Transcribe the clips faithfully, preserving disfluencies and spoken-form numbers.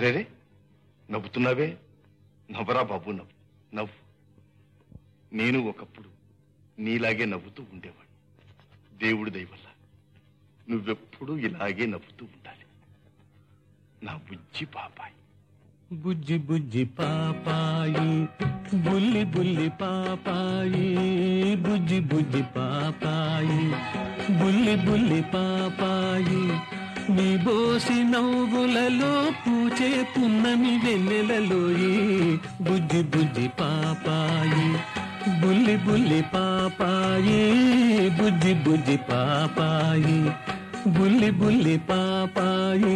అరేరే, నవ్వుతున్నావే? నవ్వరా బాబు, నవ్వు నవ్వు. నేను ఒకప్పుడు నీలాగే నవ్వుతూ ఉండేవాడు. దేవుడి దయ వల్ల నువ్వెప్పుడు ఇలాగే నవ్వుతూ ఉండాలి నా బుజ్జి పాపాయి. బుజ్జి బుజ్జి పాపాయి, బుల్లి బుల్లి పాపాయి, బుజ్జి బుజ్జి పాపాయి, బుల్లి బుల్లి పాపాయి. నీ బోసి నవ్వులలో పూచే పున్నమి వెన్నెలలోయి. బుజ్జి బుజ్జి పాపాయి, బుల్లి బుల్లి పాపాయి, బుజ్జి బుజ్జి పాపాయి, బుల్లి బుల్లి పాపాయి.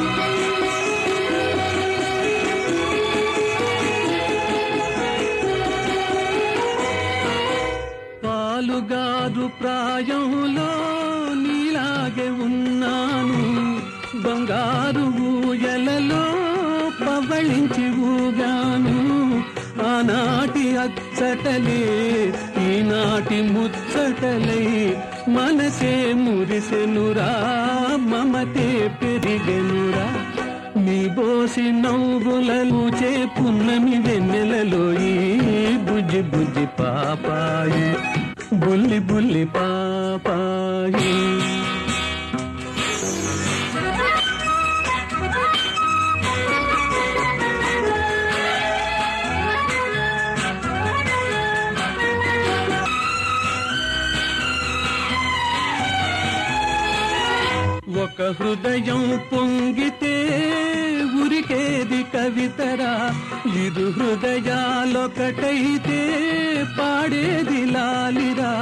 పాలుగారు ప్రాయంలో నీలాగే ఉన్నాను. బంగారు ఊయలలో పవళించి ఊగాను. ఆనాటి అచ్చటలే ఈనాటి ముచ్చటలై మనసే మురిసెనురా, మమతే పెరిగెనురా. నీ బోసి నవ్వులలో చే పున్నమి వెన్నెలలోయి. బుజ్జి బుజ్జి పాపాయి, బుల్లి బుల్లి పాపాయి. ఒక హృదయం పొంగితే ఉరికేది కవితరా. ఇరు హృదయాలొకటైతే పాడేది లాలిరా.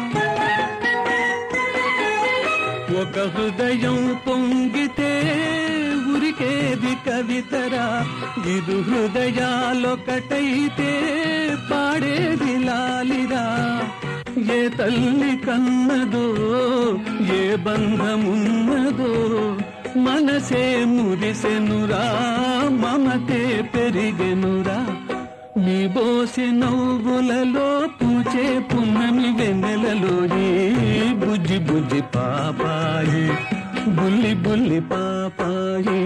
ఒక హృదయం పొంగితే ఉరికేది కవితరా. ఇరు హృదయాలొకటైతే పాడేది లాలిరా. ఏ తల్లి కన్నదో, ఏ బంధమున్నదో, మనసే మురిసెనురా, మమతే పెరిగెనురా. నీ బోసి నవ్వులలో పూచే పున్నమి వెన్నెలలోయి. బుజ్జి బుజ్జి పాపాయి, బుల్లి బుల్లి పాపాయి.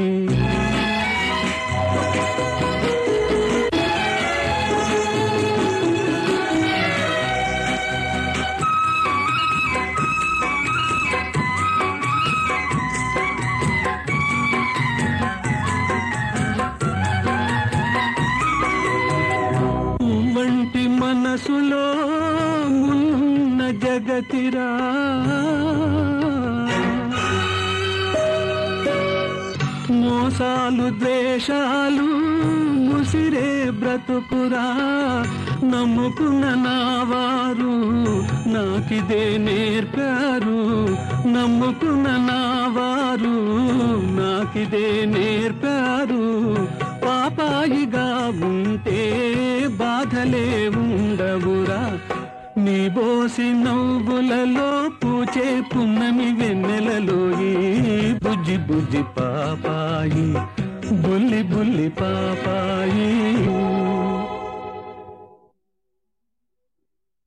వంటి మనసులో మున్న జగతిరా. మోసాలు ద్వేషాలు ముసిరే బ్రతుకురా. నమ్ముకున్న నావారు నాకిదే నేర్పారు. నమ్ముకున్న నావారు నాకిదే నేర్పారు. పాపాయిగా ఉంటే బాధలే ఉండవురా. నీ బోసి నవ్వులలో పూచే పున్నమి వెన్నెలలోయి. బుజ్జి బుజ్జి పాపాయి, బుల్లి బుల్లి పాపాయి.